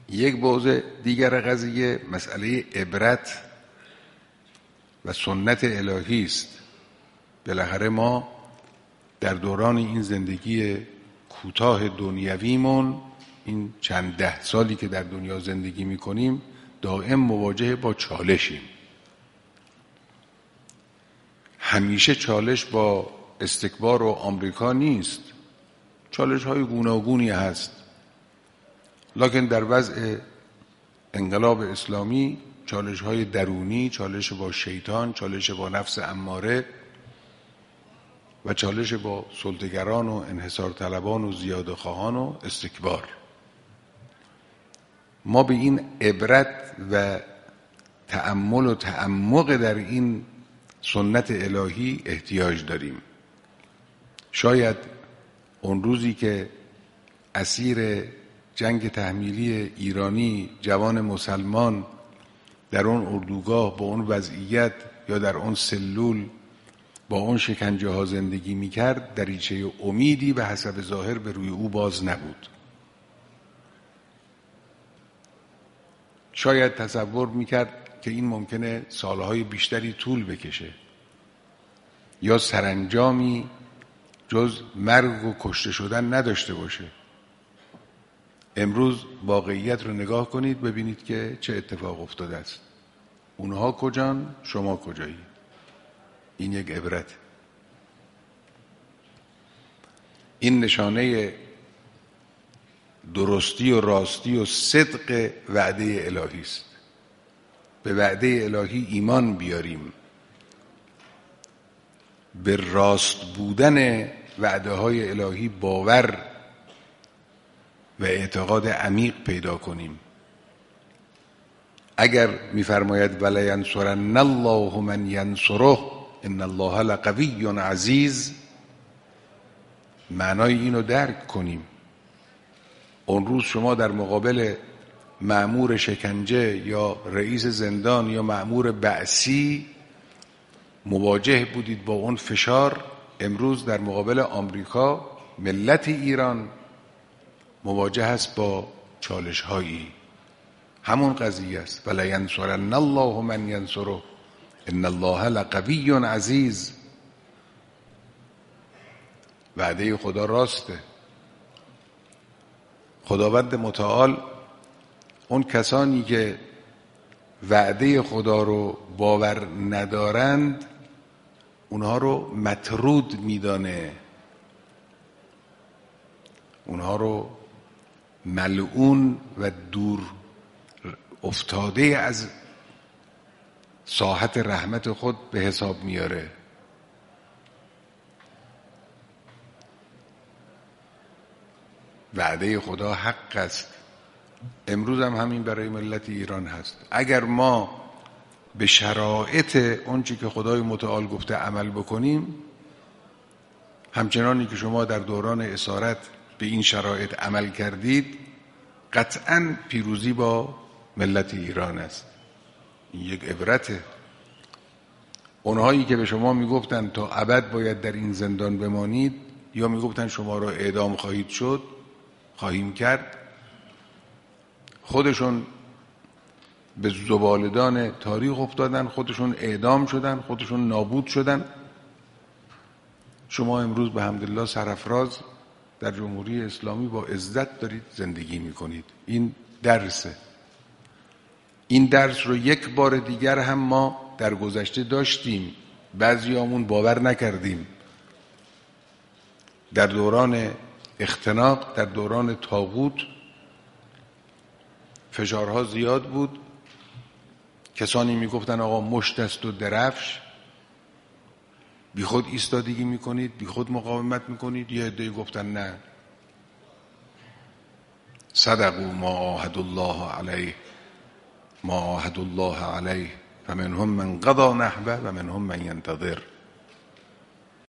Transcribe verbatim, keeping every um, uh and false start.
یک بعد دیگر قضیه مسئله عبرت و سنت الهی است. بالاخره ما در دوران این زندگی کوتاه دنیویمون، این چند ده سالی که در دنیا زندگی میکنیم، دائم مواجه با چالشیم. همیشه چالش با استکبار و آمریکا نیست، چالش های گوناگونی هست، لکن در وضع انقلاب اسلامی چالش های درونی، چالش با شیطان، چالش با نفس اماره و چالش با سلطه‌گران و انحصار طلبان و زیاده خواهان و استکبار. ما به این عبرت و تأمل و تعمق در این سنت الهی احتیاج داریم. شاید اون روزی که اسیر جنگ تحمیلی ایرانی جوان مسلمان در اون اردوگاه با اون وضعیت یا در اون سلول با اون شکنجه ها زندگی میکرد، دریچه امیدی به حسب ظاهر به روی او باز نبود. شاید تصور میکرد که این ممکنه سالهای بیشتری طول بکشه یا سرانجامی جز مرگ و کشته شدن نداشته باشه. امروز واقعیت رو نگاه کنید ببینید که چه اتفاق افتاده است. اونها کجان؟ شما کجایی؟ این یک عبرت. این نشانه درستی و راستی و صدق وعده الهی است. به وعده الهی ایمان بیاریم، به راست بودن وعده های الهی باور و اعتقاد عمیق پیدا کنیم. اگر می‌فرماید ولینصرن الله من ینصره ان الله لقوی عزیز، معنای اینو درک کنیم. اون روز شما در مقابل مأمور شکنجه یا رئیس زندان یا مأمور بعثی مواجه بودید با اون فشار. امروز در مقابل آمریکا ملت ایران مواجه است با چالش هایی. همون قضیه است. ولینصرن الله من ینصره ان الله لقوی عزیز. وعده خدا راسته. خداوند متعال اون کسانی که وعده خدا رو باور ندارند اونها رو مطرود میدانه، اونها رو ملعون و دور افتاده از ساحت رحمت خود به حساب میاره. وعده خدا حق است. امروز هم همین برای ملت ایران هست. اگر ما به شرایط اونچه که خدای متعال گفته عمل بکنیم، همچنانی که شما در دوران اسارت به این شرایط عمل کردید، قطعاً پیروزی با ملت ایران است. این یک عبرته. اونهایی که به شما میگفتن تا ابد باید در این زندان بمانید یا میگفتن شما را اعدام خواهید شد، خواهیم کرد، خودشون به زبالدان تاریخ افتادن، خودشون اعدام شدن، خودشون نابود شدن. شما امروز به حمدالله سرافراز در جمهوری اسلامی با عزت دارید زندگی میکنید. این درسه. این درس رو یک بار دیگر هم ما در گذشته داشتیم، بعضیامون باور نکردیم. در دوران اختناق، در دوران طاغوت فشارها زیاد بود. کسانی میگفتن آقا مشت است و درفش، بی خود ایستادگی میکنید، بی خود مقاومت میکنید. یه عده گفتن نه، صدقوا ما عاهدوا الله علیه، ما عاهدوا الله علیه فمنهم من قضى نحبه و منهم من ینتظر.